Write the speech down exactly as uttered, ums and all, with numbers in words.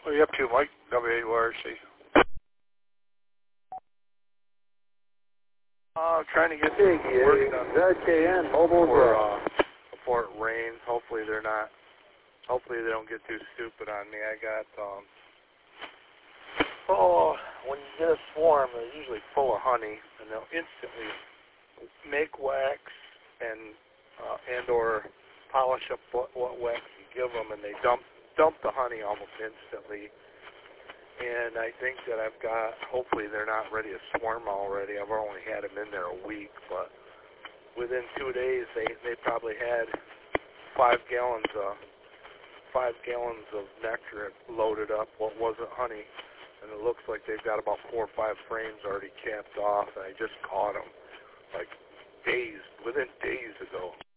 What are you up to, Mike? W A U R C. Uh, trying to get Big work done Z K N Mobile before, uh, before it rains. Hopefully they're not, hopefully they don't get too stupid on me. I got, um, oh, when you get a swarm, they're usually full of honey, and they'll instantly make wax and, uh, and or polish up what, what wax you give them, and they dump, dump the honey almost instantly. And I think that I've got, hopefully they're not ready to swarm already. I've only had them in there a week, but within two days they, they probably had five gallons of, five gallons of nectar loaded up, what wasn't honey. And it looks like they've got about four or five frames already capped off, and I just caught them like days, within days ago.